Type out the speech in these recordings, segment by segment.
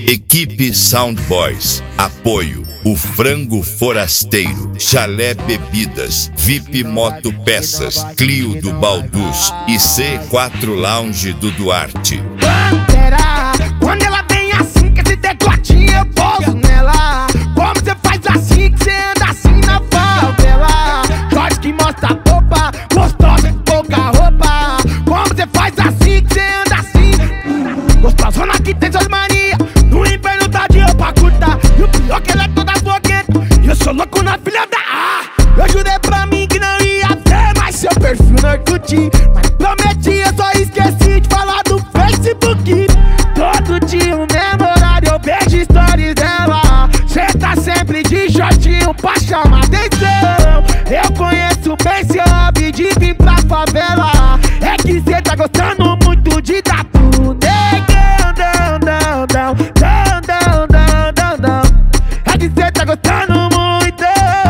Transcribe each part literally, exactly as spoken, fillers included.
Equipe Sound Boys. Apoio: o Frango Forasteiro, Chalé Bebidas, V I P Moto Peças, Clio do Balduz e C quatro Lounge do Duarte. Pantera, quando ela vem assim, que esse decotinho eu pouso nela. Como você faz assim, que você anda assim na favela? Jorge que mostra a popa, gostosa com pouca roupa. Como você faz assim, que você anda assim? Gostosona que tem suas manias, no inverno tá de roupa curta. E o pior que ela é toda fogueta, e eu sou louco na filha da A. Eu jurei pra mim que não ia ter mais seu perfil no Orkut, mas prometi, eu só esqueci de falar do Facebook. Todo dia o mesmo horário eu vejo stories dela. Cê tá sempre de shortinho pra chamar atenção. Eu conheço bem seu hobby de vir pra favela. É que cê tá gostando muito de dar tudo. Down, down, down, down, down, down, down, down. É que cê tá gostando muito.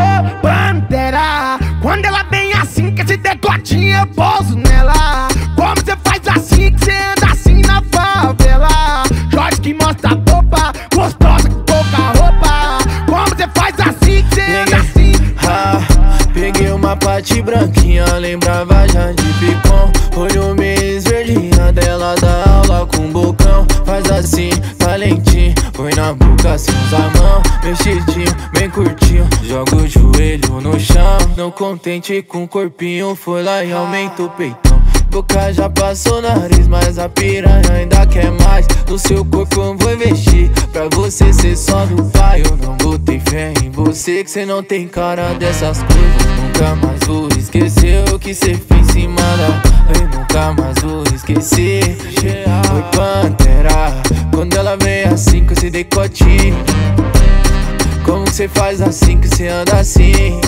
Pantera, quando ela vem assim, que esse decotinho eu pouso nela. Como cê faz assim, que cê anda assim na favela? Jorge que mostra a popa, gostosa com pouca roupa. Como cê faz assim, que cê anda assim? Ah, peguei uma parte branquinha, lembrava já de picom. Olho meio esverdinha dela da aula com bocão. Faz assim, tá lentinho, põe na boca, assim usa a mão. Mexidinho, bem curtinho, joga o joelho no chão. Não contente com o corpinho, foi lá e aumenta o peitão. Boca já passou nariz, mas a piranha ainda quer mais. No seu corpo eu vou investir, pra você ser só do pai. Eu não botei fé em você, que cê não tem cara dessas coisas. Nunca mais vou esquecer o que cê fez em cima da... Eu nunca mais vou esquecer. Foi Pantera, quando ela vem assim com esse decotinho. Como que cê faz assim, que cê anda assim?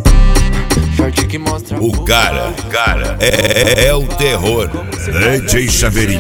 Short que mostra o cara, cara, é, é, é o terror. D J Chaveirinho.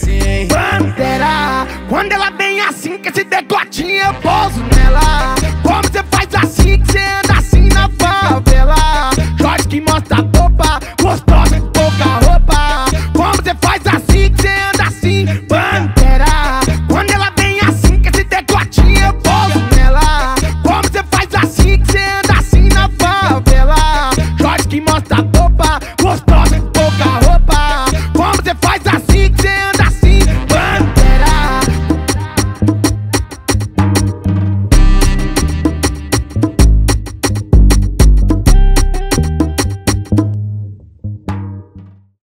Pantera, quando ela vem assim, que esse decotinho eu pouso nela. Como você faz assim, que você anda assim na favela? Jorge que mostra a popa, gostosa com pouca roupa. Como você faz assim, que você anda assim? Pantera, quando ela vem assim, que esse decotinho eu pouso nela. Como você faz assim, que você anda assim na favela? Jorge que mostra a popa, gostosa com pouca roupa. Como você faz assim?